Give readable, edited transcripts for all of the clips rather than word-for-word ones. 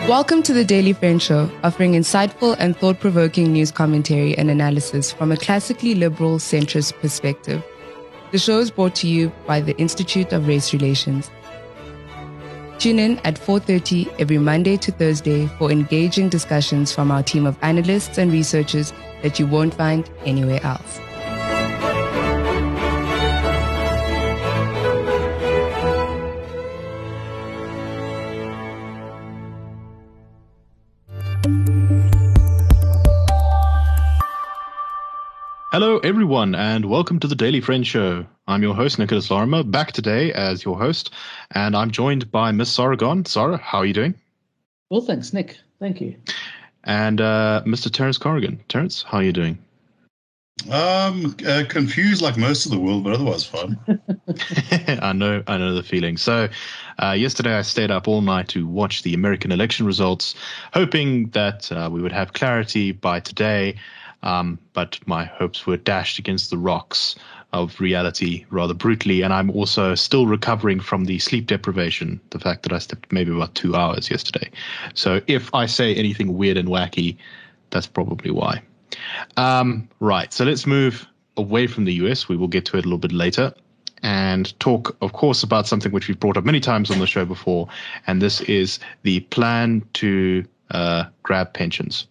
Welcome to the Daily Friend Show, offering insightful and thought-provoking news commentary and analysis from a classically liberal centrist perspective. The show is brought to you by the Institute of Race Relations. Tune in at 4:30 every Monday to Thursday for engaging discussions from our team of analysts and researchers that you won't find anywhere else. Hello, everyone, and welcome to the Daily Friend Show. I'm your host, Nicholas Lorimer, back today as your host, and I'm joined by Miss Sarah Gon. Sarah, how are you doing? Well, thanks, Nick. Thank you. And Mr. Terence Corrigan. Terence, how are you doing? Confused like most of the world, but otherwise fine. I know the feeling. So yesterday I stayed up all night to watch the American election results, hoping that we would have clarity by today. But my hopes were dashed against the rocks of reality rather brutally. And I'm also still recovering from the sleep deprivation, the fact that I slept maybe about 2 hours yesterday. So if I say anything weird and wacky, that's probably why. Right. So let's move away from the US. We will get to it a little bit later and talk, of course, about something which we've brought up many times on the show before. And this is the plan to grab pensions.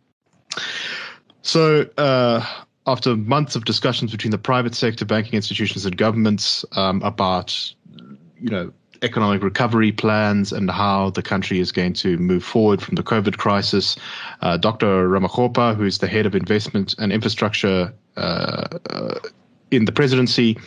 So after months of discussions between the private sector, banking institutions and governments about, economic recovery plans and how the country is going to move forward from the COVID crisis, Dr. Ramokgopa, who's the head of investment and infrastructure in the presidency,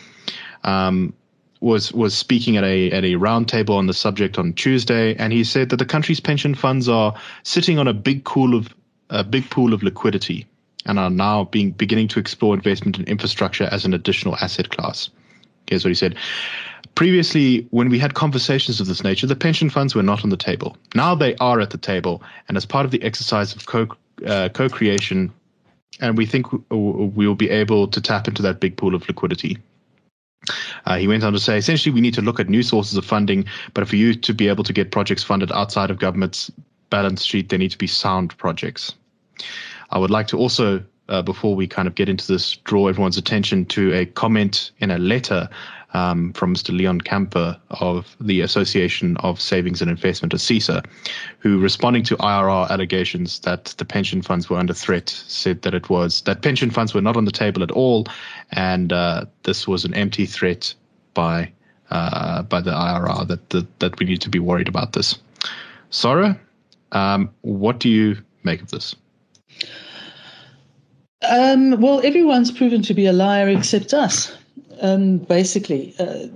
was speaking at a roundtable on the subject on Tuesday, and he said that the country's pension funds are sitting on a big pool of liquidity, and are now beginning to explore investment in infrastructure as an additional asset class. Here's what he said. Previously, when we had conversations of this nature, the pension funds were not on the table. Now they are at the table, and as part of the exercise of co-creation, and we think we will be able to tap into that big pool of liquidity. He went on to say, essentially, we need to look at new sources of funding, but for you to be able to get projects funded outside of government's balance sheet, they need to be sound projects. I would like to also, before we kind of get into this, draw everyone's attention to a comment in a letter from Mr. Leon Camper of the Association of Savings and Investment, ASISA, who, responding to IRR allegations that the pension funds were under threat, said that pension funds were not on the table at all, and this was an empty threat by the IRR, that we need to be worried about this. Sarah, what do you make of this? Well, everyone's proven to be a liar except us. Basically,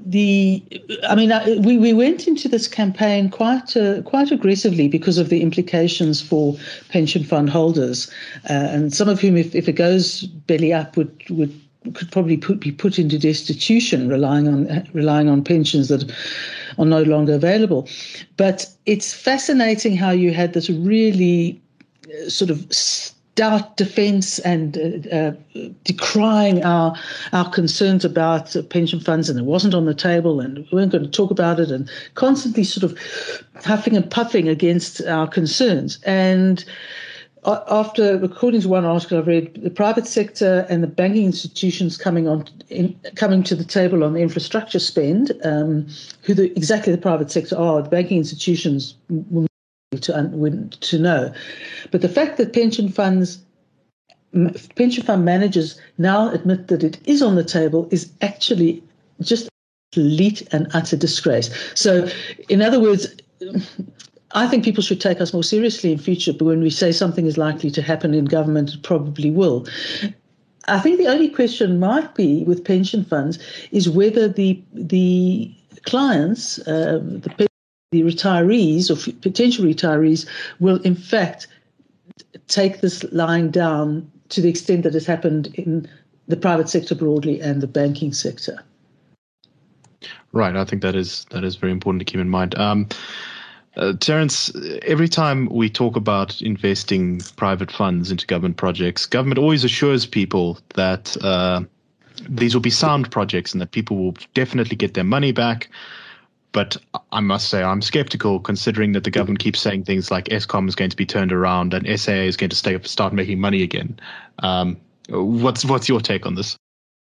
we went into this campaign quite aggressively because of the implications for pension fund holders, and some of whom, if it goes belly up, could probably be put into destitution, relying on pensions that are no longer available. But it's fascinating how you had this really sort of stout defense and decrying our concerns about pension funds, and it wasn't on the table and we weren't going to talk about it, and constantly sort of huffing and puffing against our concerns. And according to one article I've read, the private sector and the banking institutions coming to the table on the infrastructure spend, exactly the private sector are, the banking institutions will to know. But the fact that pension fund managers now admit that it is on the table is actually just complete and utter disgrace. So, in other words, I think people should take us more seriously in future, but when we say something is likely to happen in government, it probably will. I think the only question might be with pension funds is whether the clients, the retirees or potential retirees will in fact take this lying down to the extent that has happened in the private sector broadly and the banking sector. Right. I think that is very important to keep in mind. Terence, every time we talk about investing private funds into government projects, government always assures people that these will be sound projects and that people will definitely get their money back But I must say I'm skeptical, considering that the government keeps saying things like Eskom is going to be turned around and SAA is going to start making money again. What's your take on this?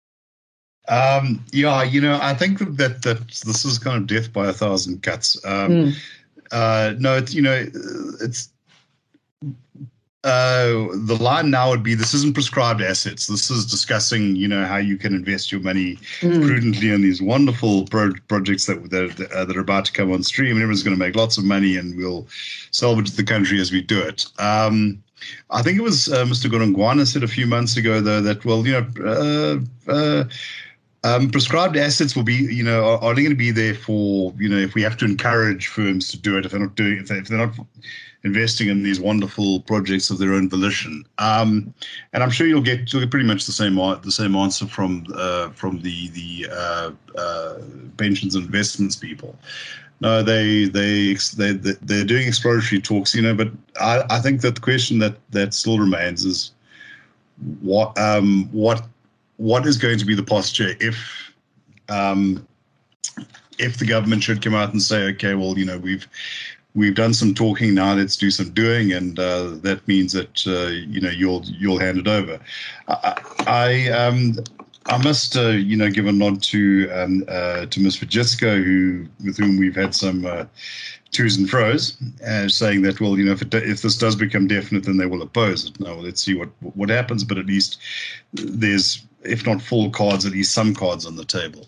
I think that this is kind of death by a thousand cuts. No, it's the line now would be, this isn't prescribed assets. This is discussing, how you can invest your money prudently in these wonderful projects that are about to come on stream. And everyone's going to make lots of money, and we'll salvage the country as we do it. I think it was Mr. Godongwana said a few months ago, though, that prescribed assets will be, are only going to be there for, if we have to encourage firms to do it, if they're not investing in these wonderful projects of their own volition. And I'm sure you'll get pretty much the same answer from the pensions and investments people. No, they're doing exploratory talks, but I think that the question that still remains is what is going to be the posture if the government should come out and say, okay, well, we've done some talking, now let's do some doing, and that means that you'll hand it over. I must give a nod to Ms. Vujicic, with whom we've had some to's and fro's, saying that, well, if this does become definite, then they will oppose it. Now, let's see what happens, but at least there's, if not full cards, at least some cards on the table.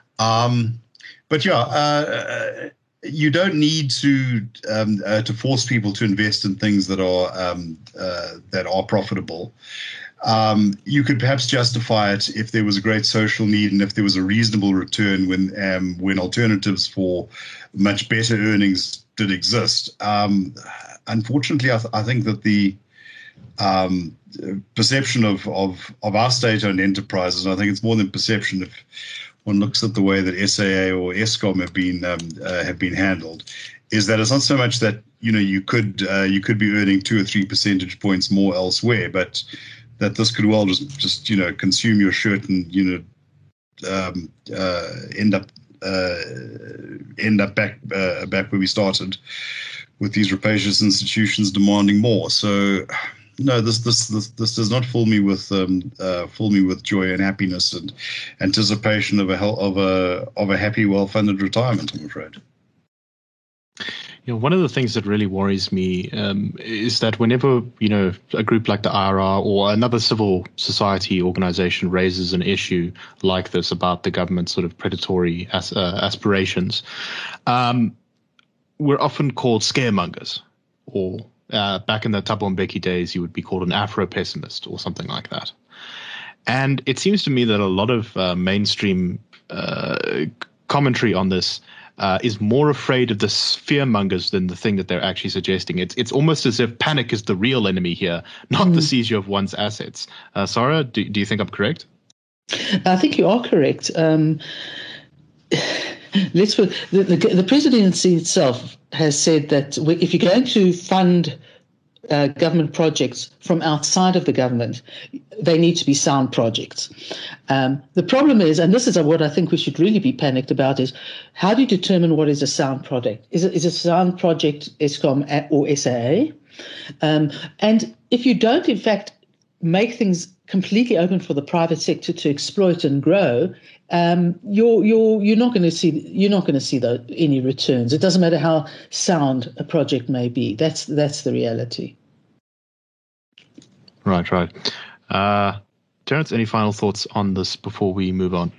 You don't need to force people to invest in things that are profitable. You could perhaps justify it if there was a great social need and if there was a reasonable return when alternatives for much better earnings did exist. Unfortunately, I think that the perception of our state-owned enterprises, and I think it's more than perception if one looks at the way that SAA or Eskom have been handled, is that it's not so much that you could be earning 2 or 3 percentage points more elsewhere, but that this could well just consume your shirt and end up back where we started, with these rapacious institutions demanding more. So no, this does not fill me with joy and happiness and anticipation of a happy, well-funded retirement, I'm afraid. One of the things that really worries me is that whenever a group like the IRR or another civil society organization raises an issue like this about the government's sort of predatory aspirations, we're often called scaremongers, or back in the Thabo Mbeki days, you would be called an Afro-pessimist or something like that. And it seems to me that a lot of mainstream commentary on this is more afraid of the fearmongers than the thing that they're actually suggesting. It's almost as if panic is the real enemy here, not the seizure of one's assets. Sarah, do you think I'm correct? I think you are correct. The presidency itself has said that if you're going to fund government projects from outside of the government, they need to be sound projects. The problem is, and this is what I think we should really be panicked about, is how do you determine what is a sound project? Is a sound project Eskom or SAA? And if you don't, in fact, make things completely open for the private sector to exploit and grow, you're not going to see any returns. It doesn't matter how sound a project may be. That's the reality. Right. Terence, any final thoughts on this before we move on?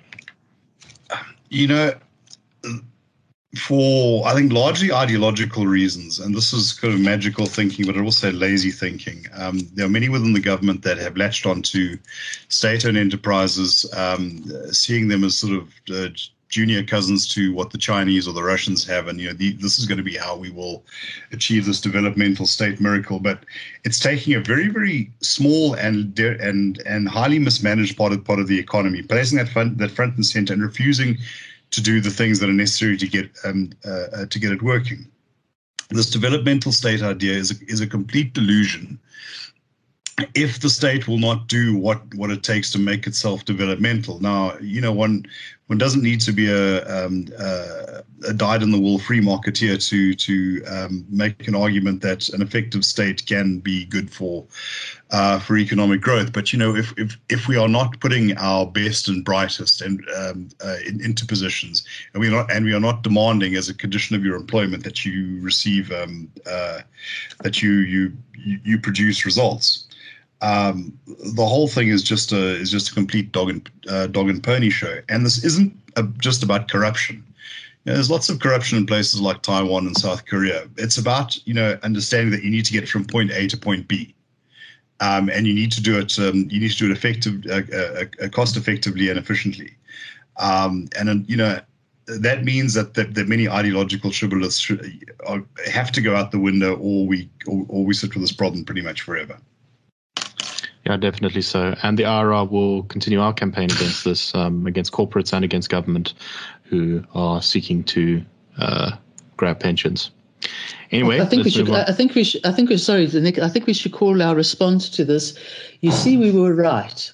For, I think, largely ideological reasons, and this is kind of magical thinking, but I will say lazy thinking. There are many within the government that have latched onto state-owned enterprises, seeing them as sort of junior cousins to what the Chinese or the Russians have, and this is going to be how we will achieve this developmental state miracle. But it's taking a very, very small and highly mismanaged part of the economy, placing that front and center, and refusing to do the things that are necessary to get it working. This developmental state idea is a complete delusion. if the state will not do what it takes to make itself developmental. Now, one doesn't need to be a dyed-in-the-wool free marketeer to make an argument that an effective state can be good for economic growth. But if we are not putting our best and brightest into positions, and we are not demanding as a condition of your employment that you receive that you produce results. The whole thing is just a complete dog and pony show, and this isn't just about corruption. There's lots of corruption in places like Taiwan and South Korea. It's about understanding that you need to get from point A to point B, and you need to do it. You need to do it cost effectively and efficiently, and that means that many ideological shibboleths have to go out the window, or we sit with this problem pretty much forever. Yeah, definitely so. And the IRR will continue our campaign against this, against corporates and against government who are seeking to grab pensions. Anyway, I think we should. Sorry, Nick. I think we should call our response to this. You see, we were right.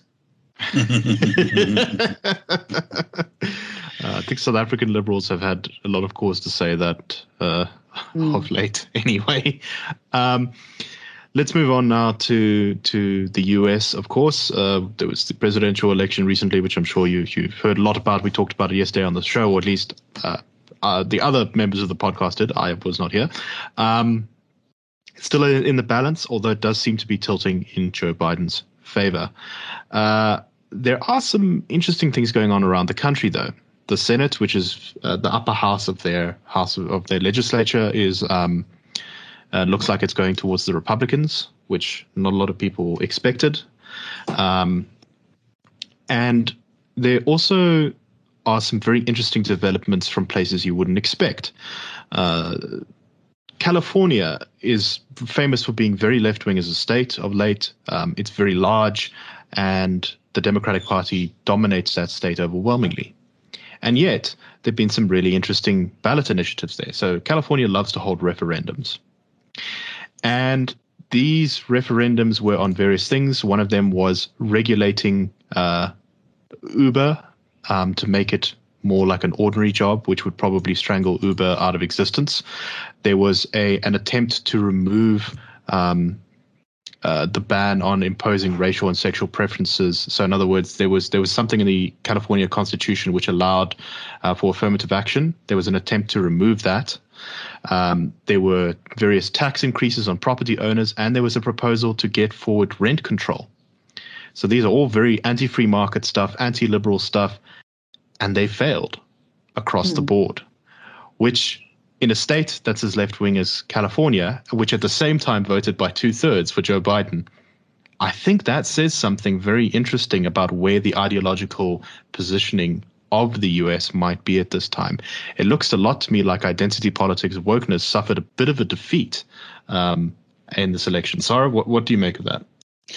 I think South African liberals have had a lot of cause to say that of late. Anyway. Let's move on now to the US, of course. There was the presidential election recently, which I'm sure you've heard a lot about. We talked about it yesterday on the show, or at least the other members of the podcast did. I was not here. It's still in the balance, although it does seem to be tilting in Joe Biden's favor. There are some interesting things going on around the country, though. The Senate, which is the upper house of their legislature, is looks like it's going towards the Republicans, which not a lot of people expected. And there also are some very interesting developments from places you wouldn't expect. California is famous for being very left-wing as a state of late. It's very large, and the Democratic Party dominates that state overwhelmingly. And yet, there have been some really interesting ballot initiatives there. So California loves to hold referendums. And these referendums were on various things. One of them was regulating Uber to make it more like an ordinary job, which would probably strangle Uber out of existence. There was an attempt to remove the ban on imposing racial and sexual preferences. So in other words, there was something in the California Constitution which allowed for affirmative action. There was an attempt to remove that. There were various tax increases on property owners, and there was a proposal to get forward rent control. So these are all very anti-free market stuff, anti-liberal stuff, and they failed across the board, which in a state that's as left-wing as California, which at the same time voted by 2/3 for Joe Biden, I think that says something very interesting about where the ideological positioning of the US might be at this time. It looks a lot to me like identity politics wokeness suffered a bit of a defeat in this election. Sarah, what do you make of that?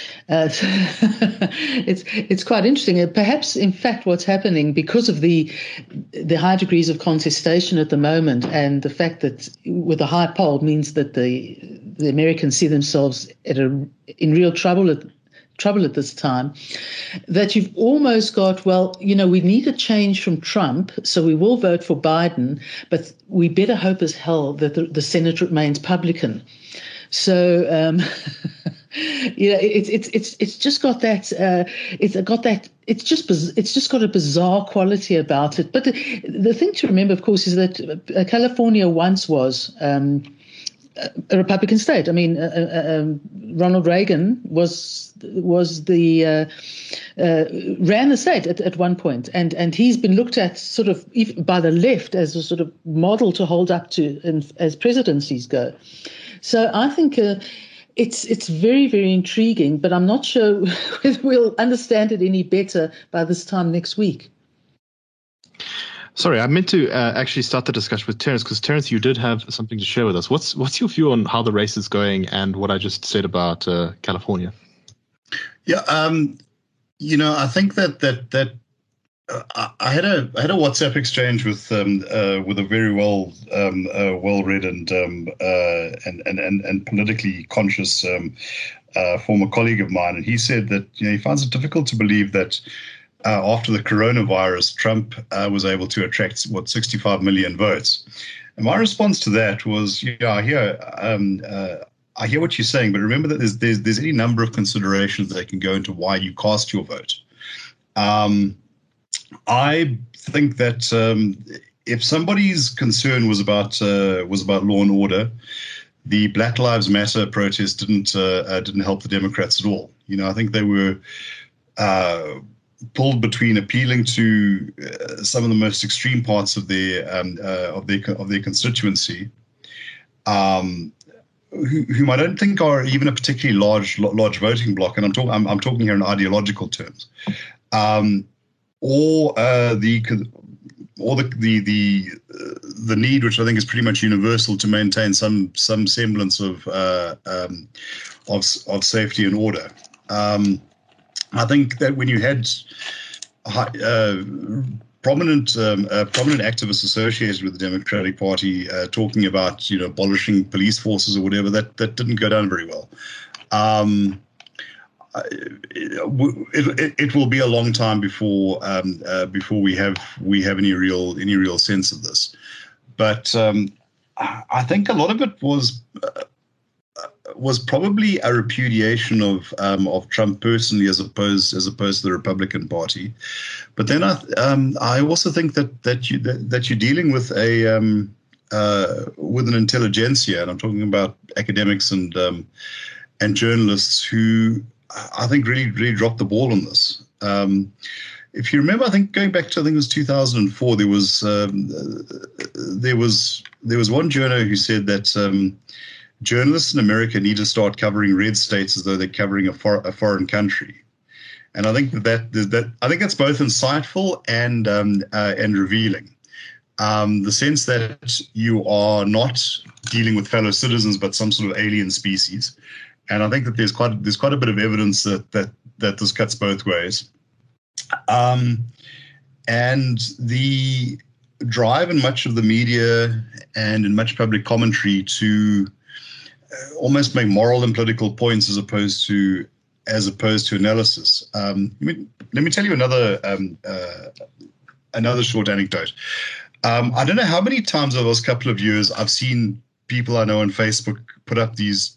It's quite interesting. Perhaps, in fact, what's happening because of the high degrees of contestation at the moment, and the fact that with a high poll means that the Americans see themselves in real trouble at this time, that you've almost got, we need a change from Trump, so we will vote for Biden, but we better hope as hell that the Senate remains Republican. So, it's just got that. It's just got a bizarre quality about it. But the thing to remember, of course, is that California once was a Republican state. I mean, Ronald Reagan ran the state at one point, and he's been looked at sort of by the left as a sort of model to hold up to as presidencies go. So I think it's very, very intriguing, but I'm not sure whether we'll understand it any better by this time next week. Sorry, I meant to actually start the discussion with Terence, because Terence, you did have something to share with us. What's your view on how the race is going and what I just said about California? Yeah, I think that I had a WhatsApp exchange with a very well read and politically conscious former colleague of mine, and he said that he finds it difficult to believe that after the coronavirus, Trump was able to attract 65 million votes. And my response to that was, I hear what you're saying, but remember that there's any number of considerations that can go into why you cast your vote. I think that if somebody's concern was about law and order, the Black Lives Matter protest didn't help the Democrats at all. I think they were pulled between appealing to some of the most extreme parts of their constituency, whom I don't think are even a particularly large voting bloc, and I'm talking here in ideological terms, or the need, which I think is pretty much universal, to maintain some semblance of safety and order. I think that when you had prominent activists associated with the Democratic Party talking about abolishing police forces or whatever, that didn't go down very well. It will be a long time before we have any real sense of this, but I think a lot of it was probably a repudiation of Trump personally, as opposed to the Republican Party. But then I also think that you're dealing with an intelligentsia, and I'm talking about academics and journalists who I think really dropped the ball on this. If you remember, I think going back to, it was 2004, there was one journo who said that journalists in America need to start covering red states as though they're covering a foreign country. And I think that I think that's both insightful and revealing. The sense that you are not dealing with fellow citizens but some sort of alien species. And I think that there's quite a bit of evidence that this cuts both ways. And the drive in much of the media and in much public commentary to almost make moral and political points as opposed to analysis. Let me tell you another short anecdote. I don't know how many times over the last couple of years I've seen people I know on Facebook put up these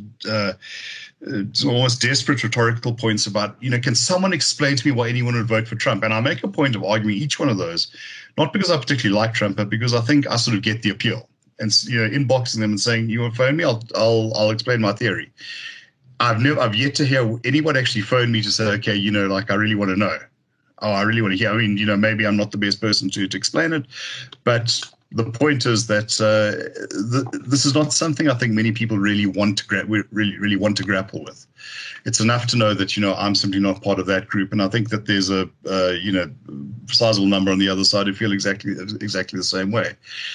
almost desperate rhetorical points about, can someone explain to me why anyone would vote for Trump? And I make a point of arguing each one of those, not because I particularly like Trump, but because I think I sort of get the appeal. And inboxing them and saying, "You want to phone me? I'll explain my theory." I've yet to hear anyone actually phone me to say, "Okay, I really want to know. Oh, I really want to hear." I mean, maybe I'm not the best person to explain it, but the point is that this is not something I think many people really want to really want to grapple with. It's enough to know that I'm simply not part of that group, and I think that there's a sizable number on the other side who feel exactly the same way.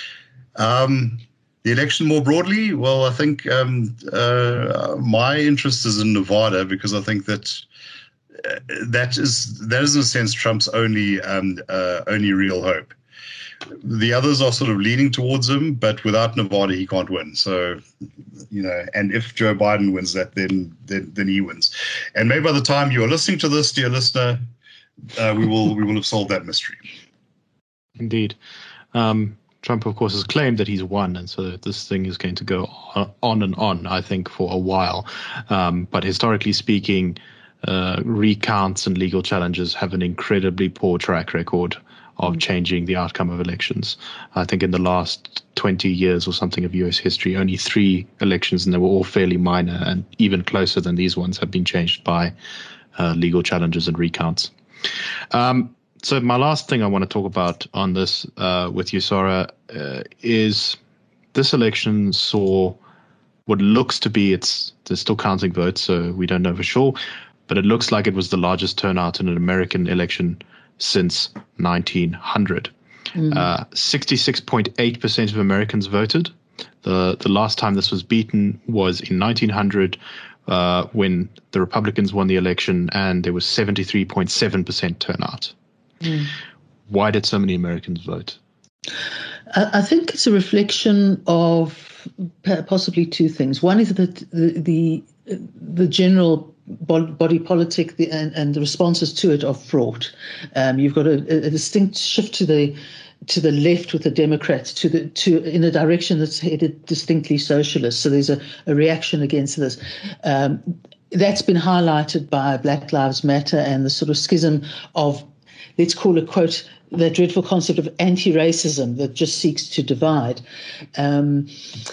The election more broadly, well, I think my interest is in Nevada, because I think that is in a sense Trump's only real hope. The others are sort of leaning towards him, but without Nevada, he can't win. So, and if Joe Biden wins that, then he wins. And maybe by the time you are listening to this, dear listener, we will have solved that mystery. Indeed. Trump, of course, has claimed that he's won, and so this thing is going to go on and on, I think, for a while. But historically speaking, recounts and legal challenges have an incredibly poor track record of changing the outcome of elections. I think in the last 20 years or something of U.S. history, only 3 elections, and they were all fairly minor, and even closer than these ones, have been changed by legal challenges and recounts. So my last thing I want to talk about on this with you, Sarah, is this election saw what looks to be, they're still counting votes, so we don't know for sure, but it looks like it was the largest turnout in an American election since 1900. 66.8% of Americans voted. The last time this was beaten was in 1900 when the Republicans won the election, and there was 73.7% turnout. Why did so many Americans vote? I think it's a reflection of possibly two things. One is that the general body politic and the responses to it are fraught. You've got a distinct shift to the left with the Democrats in a direction that's headed distinctly socialist. So there's a reaction against this. That's been highlighted by Black Lives Matter and the sort of schism of, let's call it, quote, the dreadful concept of anti-racism that just seeks to divide. And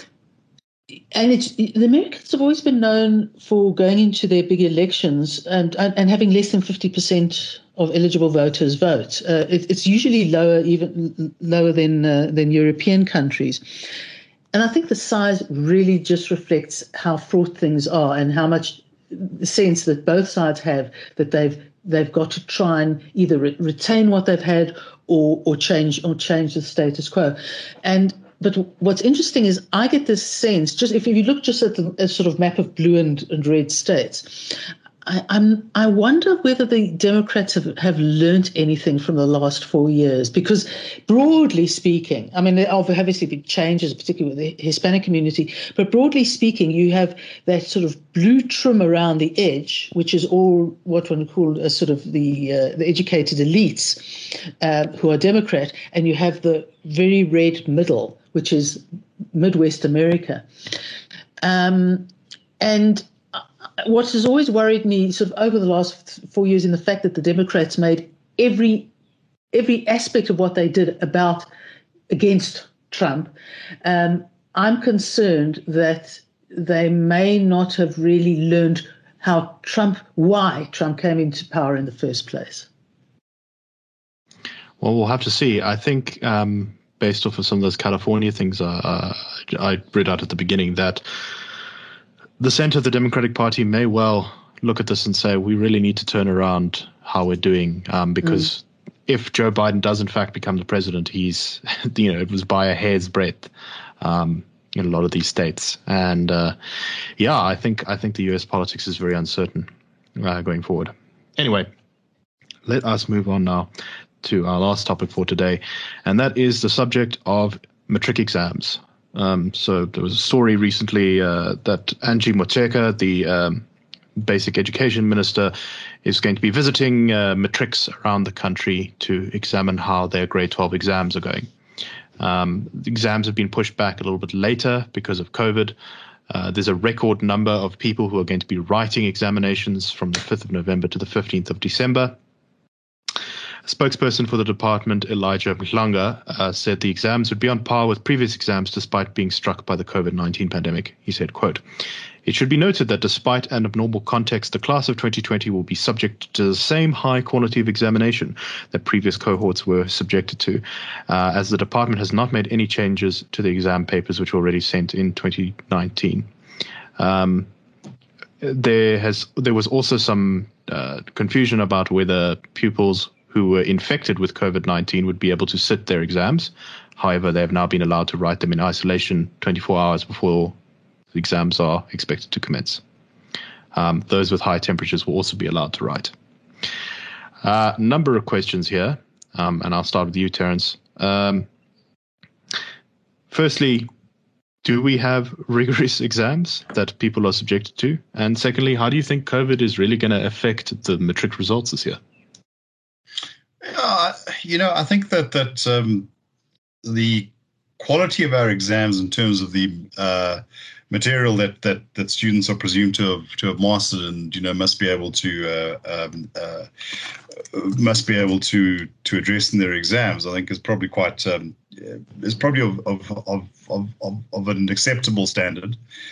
the Americans have always been known for going into their big elections and having less than 50% of eligible voters vote. It's usually even lower than European countries. And I think the size really just reflects how fraught things are and how much sense that both sides have that they've got to try and either retain what they've had or change the status quo. But what's interesting is I get this sense, just if you look just at the sort of map of blue and red states, I wonder whether the Democrats have learned anything from the last 4 years, because broadly speaking, I mean, there have obviously been changes, particularly with the Hispanic community, but broadly speaking, you have that sort of blue trim around the edge, which is all what one would call a sort of the educated elites who are Democrat, and you have the very red middle, which is Midwest America. And what has always worried me sort of over the last 4 years in the fact that the Democrats made every aspect of what they did against Trump. I'm concerned that they may not have really learned why Trump came into power in the first place. Well, we'll have to see. I think based off of some of those California things I read out at the beginning, that the center of the Democratic Party may well look at this and say, we really need to turn around how we're doing, because if Joe Biden does in fact become the president, he's, it was by a hair's breadth in a lot of these states. And I think the U.S. politics is very uncertain going forward. Anyway, let us move on now to our last topic for today, and that is the subject of matric exams. So there was a story recently that Angie Motshekga, the basic education minister, is going to be visiting matrics around the country to examine how their grade 12 exams are going. The exams have been pushed back a little bit later because of COVID. There's a record number of people who are going to be writing examinations from the 5th of November to the 15th of December. A spokesperson for the department, Elijah Mhlanga, said the exams would be on par with previous exams despite being struck by the COVID-19 pandemic. He said, quote, "It should be noted that despite an abnormal context, the class of 2020 will be subject to the same high quality of examination that previous cohorts were subjected to, as the department has not made any changes to the exam papers which were already sent in 2019. There was also some confusion about whether pupils who were infected with COVID-19 would be able to sit their exams. However, they have now been allowed to write them in isolation 24 hours before the exams are expected to commence. Those with high temperatures will also be allowed to write. Number of questions here, and I'll start with you, Terence. Firstly, do we have rigorous exams that people are subjected to? And secondly, how do you think COVID is really going to affect the matric results this year? I think that the quality of our exams in terms of the material that students are presumed to have mastered and must be able to address in their exams, I think is probably quite of an acceptable standard.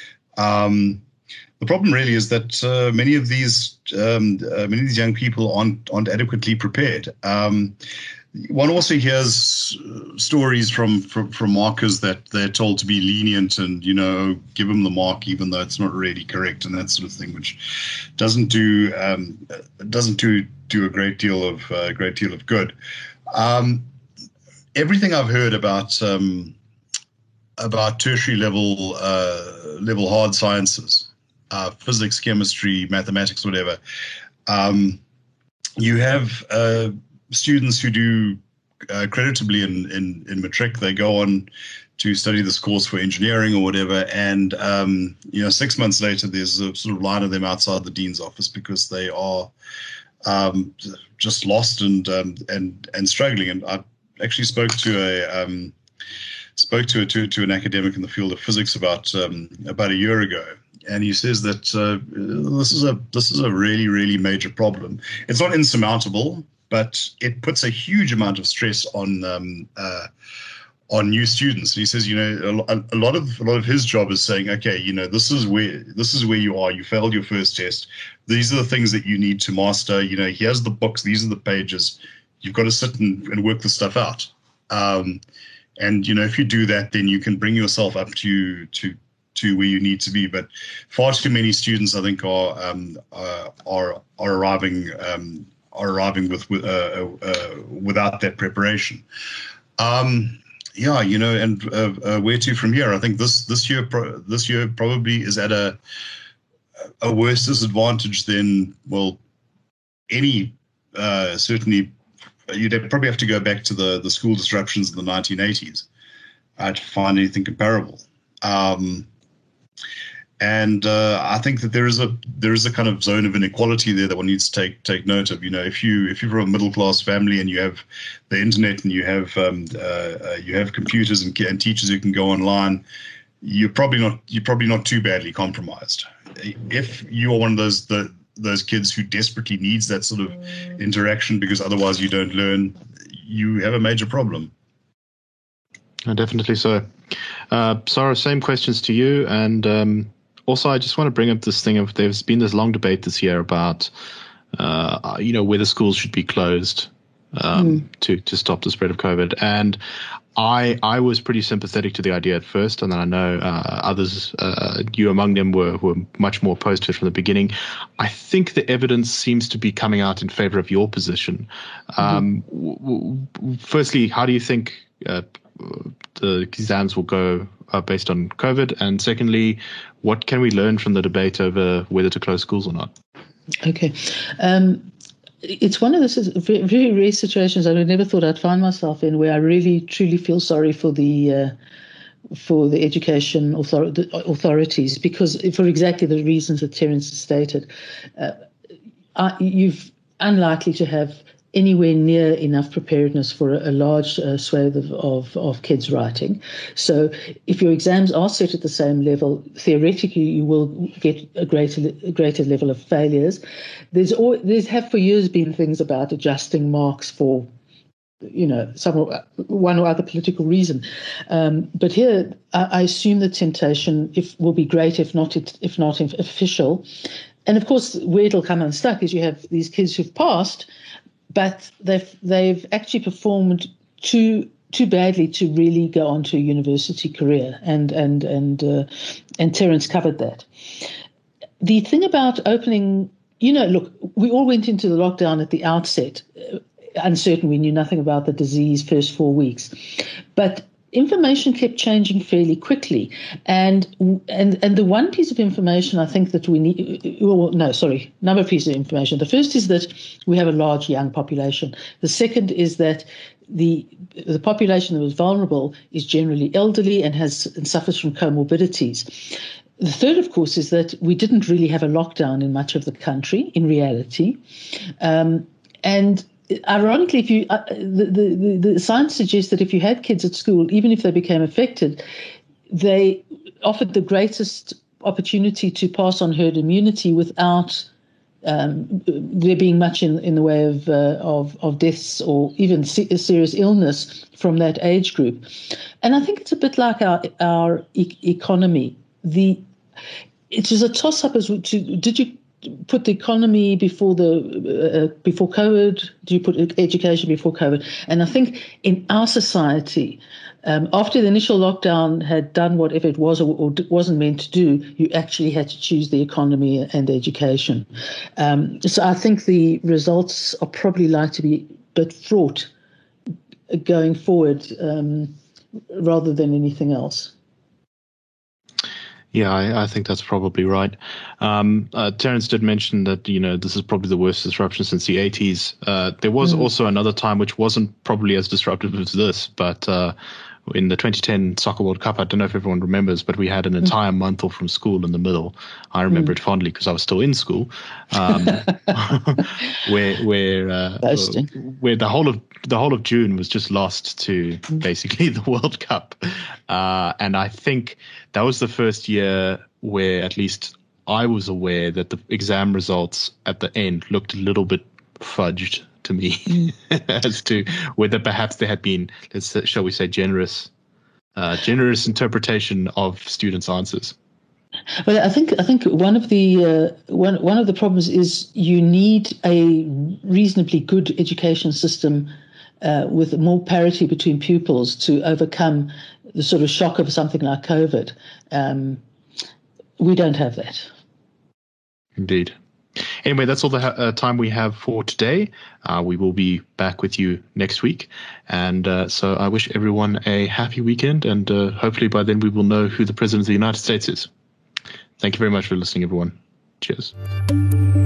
The problem really is that many of these young people aren't adequately prepared. One also hears stories from markers that they're told to be lenient and give them the mark even though it's not really correct and that sort of thing, which doesn't do a great deal of good. Everything I've heard about tertiary level hard sciences, physics, chemistry, mathematics, whatever, you have students who do creditably in matric. They go on to study this course for engineering or whatever, and 6 months later, there's a sort of line of them outside the dean's office because they are just lost and struggling. And I actually spoke to an academic in the field of physics about a year ago, and he says that this is a really, really major problem. It's not insurmountable, but it puts a huge amount of stress on new students. And he says, a lot of his job is saying, okay, this is where you are. You failed your first test. These are the things that you need to master. Here's the books. These are the pages. You've got to sit and work the stuff out. And if you do that, then you can bring yourself up to where you need to be. But far too many students, I think, are arriving with without that preparation. And where to from here? I think this year probably is at a worse disadvantage than any certainly. You'd probably have to go back to the school disruptions in the 1980s to find anything comparable. And I think that there is a kind of zone of inequality there that one needs to take note of. If you're from a middle class family and you have the internet and you have computers and teachers who can go online, you're probably not too badly compromised. If you are one of those kids who desperately needs that sort of interaction because otherwise you don't learn, you have a major problem. Definitely so. Sarah, same questions to you. And also, I just want to bring up this thing of there's been this long debate this year about, whether schools should be closed to stop the spread of COVID. And I was pretty sympathetic to the idea at first, and then I know others, you among them, were much more opposed to it from the beginning. I think the evidence seems to be coming out in favor of your position. Firstly, how do you think the exams will go based on COVID? And secondly, what can we learn from the debate over whether to close schools or not? Okay. It's one of those very, very rare situations I never thought I'd find myself in, where I really, truly feel sorry for the education authorities, because for exactly the reasons that Terence has stated, you've unlikely to have anywhere near enough preparedness for a large swathe of kids writing. So if your exams are set at the same level, theoretically you will get a greater level of failures. There's have for years been things about adjusting marks for one or other political reason. But here I assume the temptation will be great if not official. And of course where it'll come unstuck is you have these kids who've passed, but they've actually performed too badly to really go on to a university career, and Terence covered that. The thing about opening, look, we all went into the lockdown at the outset uncertain. We knew nothing about the disease first 4 weeks, but information kept changing fairly quickly, and the one piece of information I think that we need, number of pieces of information. The first is that we have a large young population. The second is that the population that was vulnerable is generally elderly and suffers from comorbidities. The third, of course, is that we didn't really have a lockdown in much of the country in reality, and ironically, if you the science suggests that if you had kids at school, even if they became affected, they offered the greatest opportunity to pass on herd immunity without there being much in the way of deaths or even serious illness from that age group. And I think it's a bit like our economy. It was a toss-up as to did you put the economy before COVID? Do you put education before COVID? And I think in our society, after the initial lockdown had done whatever it was or wasn't meant to do, you actually had to choose the economy and education. So I think the results are probably likely to be a bit fraught going forward rather than anything else. Yeah, I think that's probably right. Terence did mention that, this is probably the worst disruption since the 80s. There was also another time which wasn't probably as disruptive as this, but in the 2010 Soccer World Cup, I don't know if everyone remembers, but we had an entire month off from school in the middle. I remember it fondly because I was still in school, where the whole of June was just lost to basically the World Cup, and I think that was the first year where at least I was aware that the exam results at the end looked a little bit fudged to me as to whether perhaps there had been, shall we say, generous interpretation of students' answers. Well, I think one of the problems is you need a reasonably good education system with more parity between pupils to overcome the sort of shock of something like COVID. We don't have that. Indeed. Anyway, that's all the time we have for today. We will be back with you next week. And so I wish everyone a happy weekend. And hopefully by then we will know who the President of the United States is. Thank you very much for listening, everyone. Cheers.